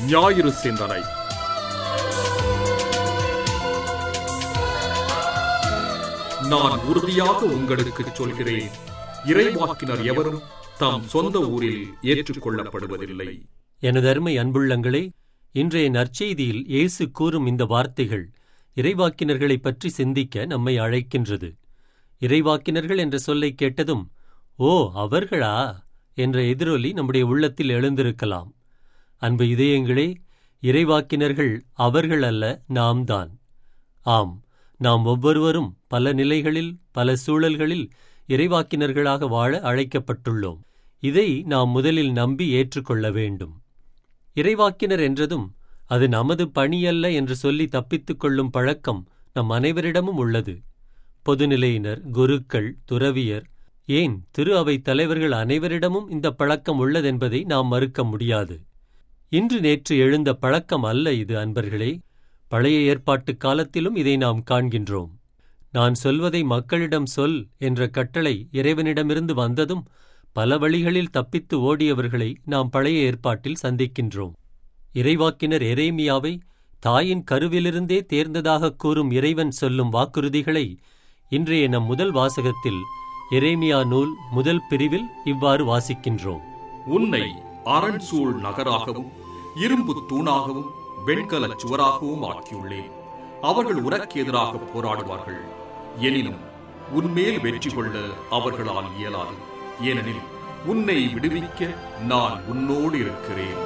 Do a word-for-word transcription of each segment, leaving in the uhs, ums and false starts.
ஞாயிறு சிந்தனை. நான் உறுதியாக உங்களுக்கு சொல்கிறேன், இறைவாக்கினர் எவரும் தாம் சொந்த ஊரில் ஏற்றுக் கொள்ளப்படுவதில்லை. எனதருமை அன்புள்ளங்களே, இன்றைய நற்செய்தியில் இயேசு கூறும் இந்த வார்த்தைகள் இறைவாக்கினர்களை பற்றி சிந்திக்க நம்மை அழைக்கின்றது. இறைவாக்கினர்கள் என்ற சொல்லை கேட்டதும், ஓ அவர்களா என்ற எதிரொலி நம்முடைய உள்ளத்தில் எழுந்திருக்கலாம். அன்பு இதயங்களே, இறைவாக்கினர்கள் அவர்கள் அல்ல, நாம் தான். ஆம், நாம் ஒவ்வொருவரும் பல நிலைகளில் பல சூழல்களில் இறைவாக்கினர்களாக வாழ அழைக்கப்பட்டுள்ளோம். இதை நாம் முதலில் நம்பி ஏற்றுக்கொள்ள வேண்டும். இறைவாக்கினர் என்றதும் அது நமது பணியல்ல என்று சொல்லி தப்பித்துக் கொள்ளும் பழக்கம் நம் அனைவரிடமும் உள்ளது. பொதுநிலையினர், குருக்கள், துறவியர், ஏன் திரு அவை தலைவர்கள் அனைவரிடமும் இந்த பழக்கம் உள்ளதென்பதை நாம் மறுக்க முடியாது. இன்று நேற்று எழுந்த பழக்கம் அல்ல இது அன்பர்களே. பழைய ஏற்பாட்டு காலத்திலும் இதை நாம் காண்கின்றோம். நான் சொல்வதை மக்களிடம் சொல் என்ற கட்டளை இறைவனிடமிருந்து வந்ததும் பல வழிகளில் தப்பித்து ஓடியவர்களை நாம் பழைய ஏற்பாட்டில் சந்திக்கின்றோம். இறைவாக்கினர் எரேமியாவை தாயின் கருவிலிருந்தே தேர்ந்ததாக கூறும் இறைவன் சொல்லும் வாக்குறுதிகளை இன்றைய நம் முதல் வாசகத்தில் எரேமியா நூல் முதல் பிரிவில் இவ்வாறு வாசிக்கின்றோம். உன்னை அரண்சூழ் நகராகவும் இரும்பு தூணாகவும் வெண்கலச் சுவராகவும் ஆக்கியுள்ளேன். அவர்கள் உனக்கு எதிராக போராடுவார்கள், எனினும் உன்மேல் வெற்றி கொள்ள அவர்களால் இயலாது. ஏனெனில் உன்னை விடுவிக்க நான் உன்னோடு இருக்கிறேன்.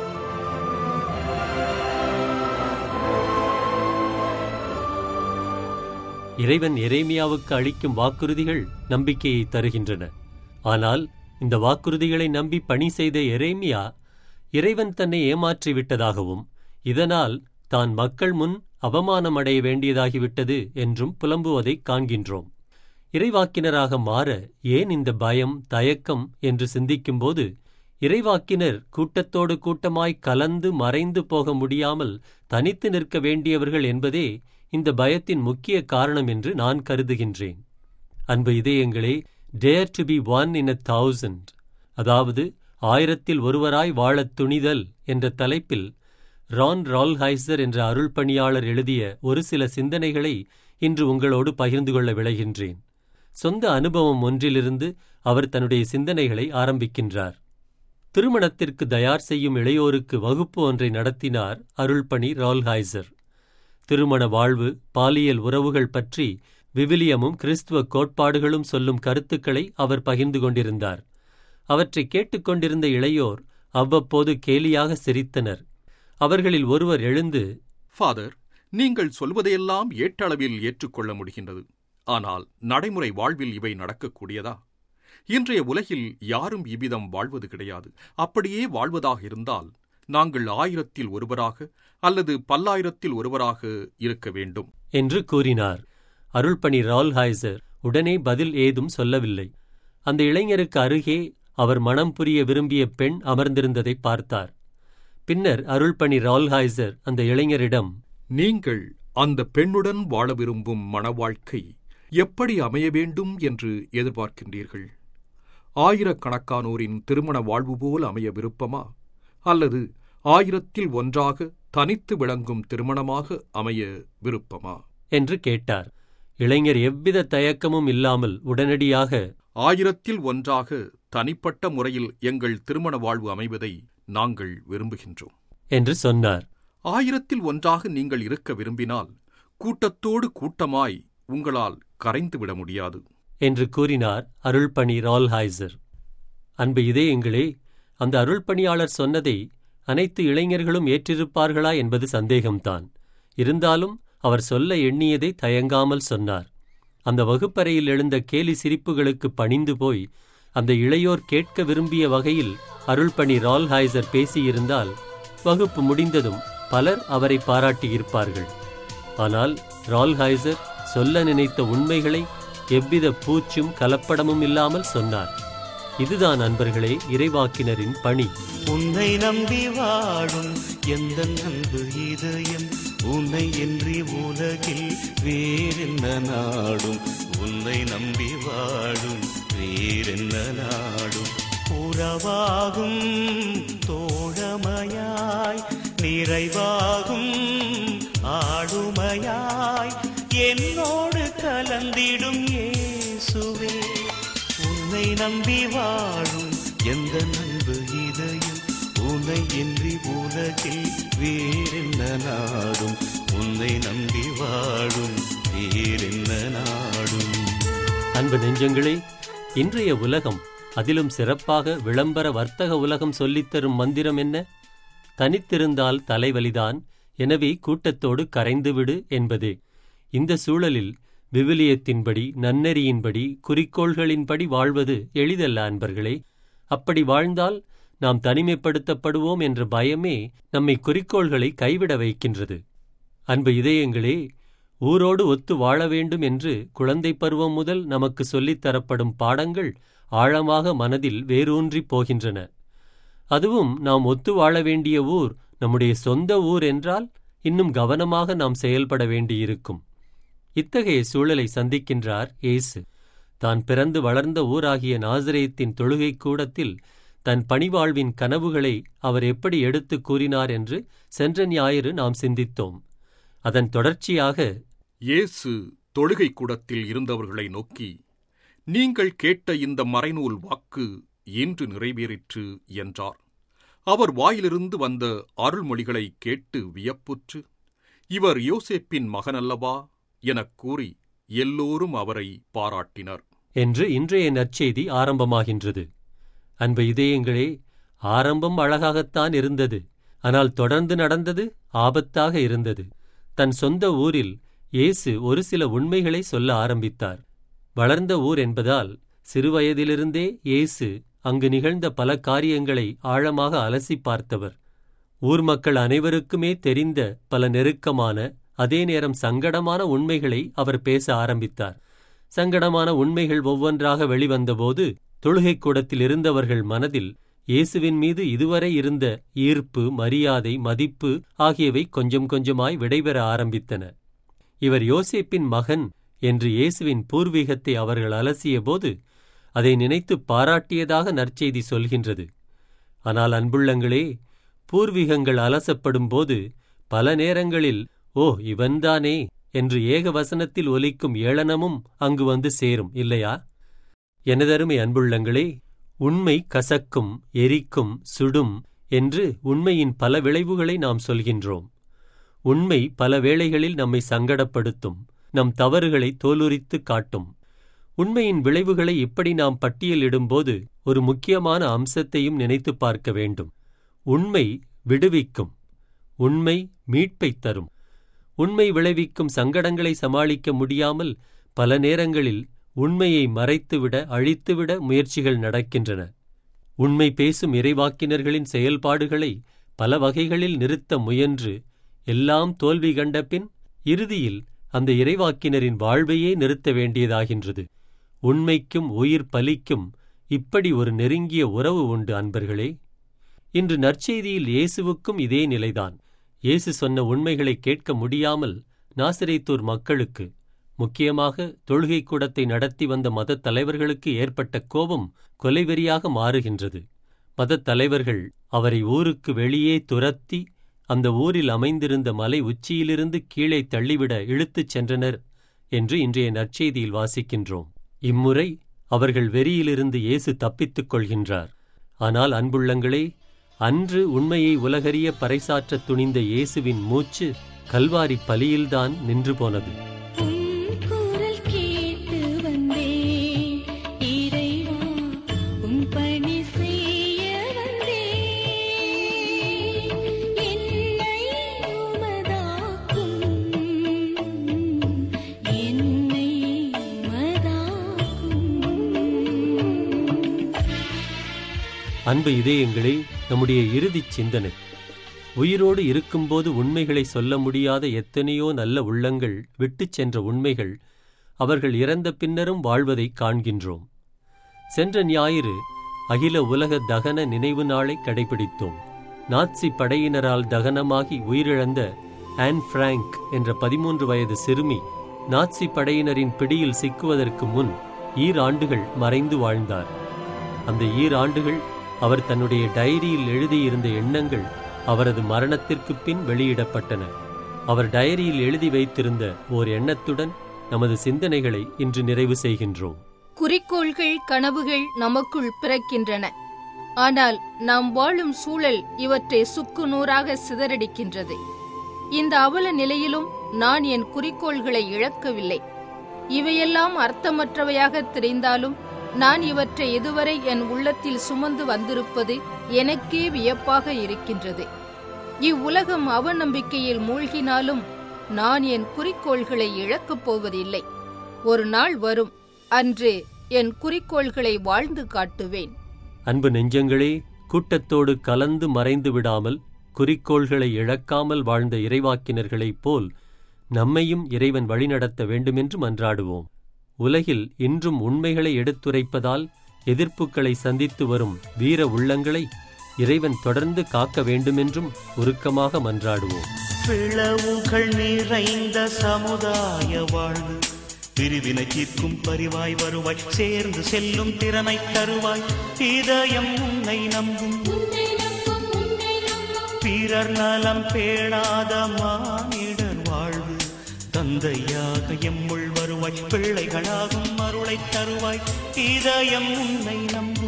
இறைவன் எரேமியாவுக்கு அளிக்கும் வாக்குறுதிகள் நம்பிக்கையை தருகின்றன. ஆனால் இந்த வாக்குறுதிகளை நம்பி பணி செய்த எரேமியா இறைவன் தன்னை ஏமாற்றிவிட்டதாகவும் இதனால் தான் மக்கள் முன் அவமானம் அடைய வேண்டியதாகிவிட்டது என்றும் புலம்புவதைக் காண்கின்றோம். இறைவாக்கினராக மாற ஏன் இந்த பயம், தயக்கம் என்று சிந்திக்கும்போது இறைவாக்கினர் கூட்டத்தோடு கூட்டமாய் கலந்து மறைந்து போக முடியாமல் தனித்து நிற்க வேண்டியவர்கள் என்பதே இந்த பயத்தின் முக்கிய காரணம் என்று நான் கருதுகின்றேன். அன்பு இதயங்களே, dare to be one in a thousand, அதாவது ஆயிரத்தில் ஒருவராய் வாழத் துணிதல் என்ற தலைப்பில் ரான் ரால்ஹைசர் என்ற அருள் பணியாளர் எழுதிய ஒரு சில சிந்தனைகளை இன்று உங்களோடு பகிர்ந்து கொள்ள விளைகின்றேன். சொந்த அனுபவம் ஒன்றிலிருந்து அவர் தன்னுடைய சிந்தனைகளை ஆரம்பிக்கின்றார். திருமணத்திற்கு தயார் செய்யும் இளையோருக்கு வகுப்பு ஒன்றை நடத்தினார் அருள்பணி ரால்ஹைசர். திருமண வாழ்வு, பாலியல் உறவுகள் பற்றி விவிலியமும் கிறிஸ்துவ கோட்பாடுகளும் சொல்லும் கருத்துக்களை அவர் பகிர்ந்து கொண்டிருந்தார். அவற்றை கேட்டுக்கொண்டிருந்த இளையோர் அவ்வப்போது கேலியாக சிரித்தனர். அவர்களில் ஒருவர் எழுந்து, ஃபாதர், நீங்கள் சொல்வதையெல்லாம் ஏற்றளவில் ஏற்றுக்கொள்ள முடிகின்றது. ஆனால் நடைமுறை வாழ்வில் இவை நடக்கக்கூடியதா? இன்றைய உலகில் யாரும் இவ்விதம் வாழ்வது கிடையாது. அப்படியே வாழ்வதாக இருந்தால் நாங்கள் ஆயிரத்தில் ஒருவராக அல்லது பல்லாயிரத்தில் ஒருவராக இருக்க வேண்டும் என்று கூறினார். அருள்பணி ரால்ஹைசர் உடனே பதில் ஏதும் சொல்லவில்லை. அந்த இளைஞருக்கு அருகே அவர் மனம் புரிய விரும்பிய பெண் அமர்ந்திருந்ததை பார்த்தார். பின்னர் அருள்பணி ரால்ஹைசர் அந்த இளைஞரிடம், நீங்கள் அந்த பெண்ணுடன் வாழ விரும்பும் மன வாழ்க்கை எப்படி அமைய வேண்டும் என்று எதிர்பார்க்கின்றீர்கள்? ஆயிரக்கணக்கானோரின் திருமண வாழ்வு போல் அமைய விருப்பமா, அல்லது ஆயிரத்தில் ஒன்றாக தனித்து விளங்கும் திருமணமாக அமைய விருப்பமா என்று கேட்டார். இளைஞர் எவ்வித தயக்கமும் இல்லாமல் உடனடியாக, ஆயிரத்தில் ஒன்றாக தனிப்பட்ட முறையில் எங்கள் திருமண வாழ்வு அமைவதை நாங்கள் விரும்புகின்றோம் என்று சொன்னார். ஆயிரத்தில் ஒன்றாக நீங்கள் இருக்க விரும்பினால் கூட்டத்தோடு கூட்டமாய் உங்களால் கரைந்துவிட முடியாது என்று கூறினார் அருள்பணி ரால்ஹைசர். அன்பு இதயங்களே, அந்த அருள்பணியாளர் சொன்னதை அனைத்து இளைஞர்களும் ஏற்றிருப்பார்களா என்பது சந்தேகம்தான். இருந்தாலும் அவர் சொல்ல எண்ணியதை தயங்காமல் சொன்னார். அந்த வகுப்பறையில் எழுந்த கேலி சிரிப்புகளுக்கு பணிந்து போய் அந்த இளையோர் கேட்க விரும்பிய வகையில் அருள்பணி ரால்ஹைசர் பேசியிருந்தால் வகுப்பு முடிந்ததும் பலர் அவரை பாராட்டியிருப்பார்கள். ஆனால் ரால்ஹைசர் சொல்ல நினைத்த உண்மைகளை எவ்வித பூச்சும் கலப்படமும் இல்லாமல் சொன்னார். இதுதான் அன்பர்களே இறைவாக்கினரின் பணி. உன்னை நம்பி வாழும் எந்த அன்பு இதயம் உன்னை என்று உலகில் வேறென்ன நாடும், உன்னை நம்பி வாழும் வேறென்ன நாடும். உறவாகும் தோழமையாய் நிறைவாகும் ஆளுமையாய் என்னோடு கலந்திடும் இயேசுவே. உன்னை நம்பி வாழும் எந்த நண்பு இதயம் உன்னை இன்றி உலகில் வேறென்ன நாடும். உன்னை நம்பி வாழும் வேறென்ன நாடும். அன்பு நெஞ்சங்களே, இன்றைய உலகம், அதிலும் சிறப்பாக விளம்பர வர்த்தக உலகம் சொல்லித்தரும் மந்திரம் என்ன? தனித்திருந்தால் தலைவலிதான், எனவே கூட்டத்தோடு கரைந்துவிடு என்பதே. இந்த சூழலில் விவிலியத்தின்படி, நன்னெறியின்படி, குறிக்கோள்களின்படி வாழ்வது எளிதல்ல அன்பர்களே. அப்படி வாழ்ந்தால் நாம் தனிமைப்படுத்தப்படுவோம் என்ற பயமே நம்மை குறிக்கோள்களை கைவிட வைக்கின்றது. அன்பு இதயங்களே, ஊரோடு ஒத்து வாழ வேண்டும் என்று குழந்தை பருவம் முதல் நமக்கு சொல்லித்தரப்படும் பாடங்கள் ஆழமாக மனதில் வேரூன்றிப் போகின்றன. அதுவும் நாம் ஒத்து வாழ வேண்டிய ஊர் நம்முடைய சொந்த ஊர் என்றால் இன்னும் கவனமாக நாம் செயல்பட வேண்டியிருக்கும். இத்தகைய சூழலை சந்திக்கின்றார் இயேசு. தான் பிறந்து வளர்ந்த ஊராகிய நாசரேத்தின் தொழுகை கூடத்தில் தன் பணிவாழ்வின் கனவுகளை அவர் எப்படி எடுத்துக் கூறினார் என்று சென்ற ஞாயிறு நாம் சிந்தித்தோம். அதன் தொடர்ச்சியாக இயேசு தொழுகை கூடத்தில் இருந்தவர்களை நோக்கி, நீங்கள் கேட்ட இந்த மறைநூல் வாக்கு இன்று நிறைவேறிற்று என்றார். அவர் வாயிலிருந்து வந்த அருள்மொழிகளை கேட்டு வியப்புற்று, இவர் யோசேப்பின் மகனல்லவா எனக் கூறி எல்லோரும் அவரை பாராட்டினர் என்று இன்றைய நற்செய்தி ஆரம்பமாகின்றது. அன்பு இதயங்களே, ஆரம்பம் அழகாகத்தான் இருந்தது. ஆனால் தொடர்ந்து நடந்தது ஆபத்தாக இருந்தது. தன் சொந்த ஊரில் இயேசு ஒரு சில உண்மைகளை சொல்ல ஆரம்பித்தார். வளர்ந்த ஊர் என்பதால் சிறுவயதிலிருந்தே இயேசு அங்கு நிகழ்ந்த பல காரியங்களை ஆழமாக அலசி பார்த்தவர். ஊர் மக்கள் அனைவருக்குமே தெரிந்த பல நெருக்கமான, அதே நேரம் சங்கடமான உண்மைகளை அவர் பேச ஆரம்பித்தார். சங்கடமான உண்மைகள் ஒவ்வொன்றாக வெளிவந்தபோது தொழுகைக் கூடத்தில் இருந்தவர்கள் மனதில் இயேசுவின் மீது இதுவரை இருந்த ஈர்ப்பு, மரியாதை, மதிப்பு ஆகியவை கொஞ்சம் கொஞ்சமாய் விடைபெற ஆரம்பித்தன. இவர் யோசேப்பின் மகன் என்று இயேசுவின் பூர்வீகத்தை அவர்கள் அலசியபோது அதை நினைத்து பாராட்டியதாக நற்செய்தி சொல்கின்றது. ஆனால் அன்புள்ளங்களே, பூர்வீகங்கள் அலசப்படும்போது பல நேரங்களில் ஓ இவன்தானே என்று ஏக வசனத்தில் ஒலிக்கும் ஏளனமும் அங்கு வந்து சேரும், இல்லையா? எனதருமை அன்புள்ளங்களே, உண்மை கசக்கும், எரிக்கும், சுடும் என்று உண்மையின் பல விளைவுகளை நாம் சொல்கின்றோம். உண்மை பல வேளைகளில் நம்மை சங்கடப்படுத்தும், நம் தவறுகளை தோலுரித்து காட்டும். உண்மையின் விளைவுகளை இப்படி நாம் பட்டியலிடும்போது ஒரு முக்கியமான அம்சத்தையும் நினைத்து பார்க்க வேண்டும். உண்மை விடுவிக்கும், உண்மை மீட்பைத் தரும். உண்மை விளைவிக்கும் சங்கடங்களை சமாளிக்க முடியாமல் பல நேரங்களில் உண்மையை மறைத்துவிட, அழித்துவிட முயற்சிகள் நடக்கின்றன. உண்மை பேசும் இறைவாக்கினர்களின் செயல்பாடுகளை பல வகைகளில் நிறுத்த முயன்று எல்லாம் தோல்வி கண்டபின் இறுதியில் அந்த இறைவாக்கினரின் வாழ்வையே நிறுத்த வேண்டியதாகின்றது. உண்மைக்கும் உயிர் பலிக்கும் இப்படி ஒரு நெருங்கிய உறவு உண்டு அன்பர்களே. இன்று நற்செய்தியில் இயேசுவுக்கும் இதே நிலைதான். இயேசு சொன்ன உண்மைகளை கேட்க முடியாமல் நாசரேத்தூர் மக்களுக்கு, முக்கியமாக தொழுகை கூடத்தை நடத்தி வந்த மதத் தலைவர்களுக்கு ஏற்பட்ட கோபம் கொலைவெறியாக மாறுகின்றது. மதத் தலைவர்கள் அவரை ஊருக்கு வெளியே துரத்தி அந்த ஊரில் அமைந்திருந்த மலை உச்சியிலிருந்து கீழே தள்ளிவிட இழுத்துச் சென்றனர் என்று இன்றைய நற்செய்தியில் வாசிக்கின்றோம். இம்முறை அவர்கள் வெறியிலிருந்து இயேசு தப்பித்துக் கொள்கின்றார். ஆனால் அன்புள்ளங்களே, அன்று உண்மையை உலகறிய பறைசாற்ற துணிந்த இயேசுவின் மூச்சு கல்வாரி பலியில்தான் நின்று போனது. அன்பு இதயங்களே, நம்முடைய இறுதிச் சிந்தனை, உயிரோடு இருக்கும்போது உண்மைகளை சொல்ல முடியாத எத்தனையோ நல்ல உள்ளங்கள் விட்டுச் சென்ற உண்மைகள் அவர்கள் இறந்த பின்னரும் வாழ்வதை காண்கின்றோம். சென்ற ஞாயிறு அகில உலக தகன நினைவு நாளை கடைபிடித்தோம். நாட்சி படையினரால் தகனமாகி உயிரிழந்த ஆன் பிராங்க் என்ற பதிமூன்று வயது சிறுமி நாட்சி படையினரின் பிடியில் சிக்குவதற்கு முன் ஈராண்டுகள் மறைந்து வாழ்ந்தார். அந்த ஈராண்டுகள் அவர் தன்னுடைய டைரியில் எழுதியிருந்த எண்ணங்கள் அவரது மரணத்திற்குப் பின் வெளியிடப்பட்டன. அவர் டயரியில் எழுதி வைத்திருந்த ஓர் எண்ணத்துடன் நமது சிந்தனைகளை இன்று நிறைவு செய்கின்றோம். குறிக்கோள்கள், கனவுகள் நமக்குள் பிறக்கின்றன. ஆனால் நாம் வாழும் சூழல் இவற்றை சுக்கு நூறாக சிதறடிக்கின்றது. இந்த அவல நிலையிலும் நான் என் குறிக்கோள்களை இழக்கவில்லை. இவையெல்லாம் அர்த்தமற்றவையாக தெரிந்தாலும் நான் இவற்றை இதுவரை என் உள்ளத்தில் சுமந்து வந்திருப்பது எனக்கே வியப்பாக இருக்கின்றது. இவ்வுலகம் அவநம்பிக்கையில் மூழ்கினாலும் நான் என் குறிக்கோள்களை இழக்கப் போவதில்லை. ஒரு நாள் வரும், அன்று என் குறிக்கோள்களை வாழ்ந்து காட்டுவேன். அன்பு நெஞ்சங்களே, கூட்டத்தோடு கலந்து மறைந்து விடாமல் குறிக்கோள்களை இழக்காமல் வாழ்ந்த இறைவாக்கினர்களைப் போல் நம்மையும் இறைவன் வழிநடத்த வேண்டுமென்று மன்றாடுவோம். உலகில் இன்றும் உண்மைகளை எடுத்துரைப்பதால் எதிர்ப்புகளை சந்தித்து வரும் வீர உள்ளங்களை இறைவன் தொடர்ந்து காக்க வேண்டுமென்றும் உருக்கமாக மன்றாடுவோம். பிளவுகள் நிறைந்த சமுதாய வாழ்வு, பிரிவினை தீர்க்கும் பரிவாய் வருவாய், சேர்ந்து செல்லும் திறனை தருவாய். இதயம் உன்னை நம்பும், பிறர் நலம் பேணாத மானிடர் வாழ்வு, தந்தையாக எம்முள் வருவாய், பிள்ளைகளாகும் அருளை தருவாய். இதயம் உன்னை நம்பும்,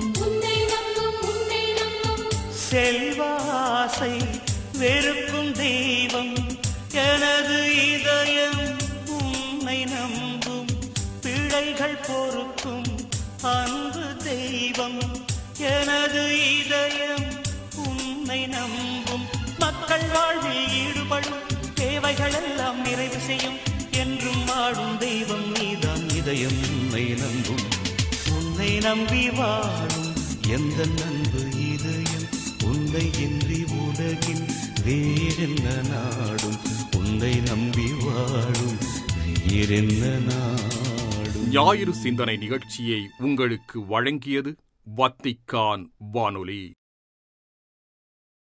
செல்வாசை வெறுக்கும் தெய்வம் எனது இதயம் உன்னை நம்பும், பிழைகள் பொறுக்கும் அன்பு தெய்வம் எனது இதயம் உன்னை நம்பும். மக்கள் வாழ்வில் ஈடுபடும், தேவைகள் எல்லாம் நிறைவு செய்யும், என்றும் வாழும் தெய்வம் நீதான். இதயம் உன்னை நம்பும், உன்னை நம்பி வாழும் எந்த நண்பு இதயம், உன்னை இன்றி உலகின் வேறென்ன நாடும், உன்னை நம்பி வாழும் வேறென்ன நாடும். ஞாயிறு சிந்தனை நிகழ்ச்சியை உங்களுக்கு வழங்கியது வத்திக்கான் வானொலி.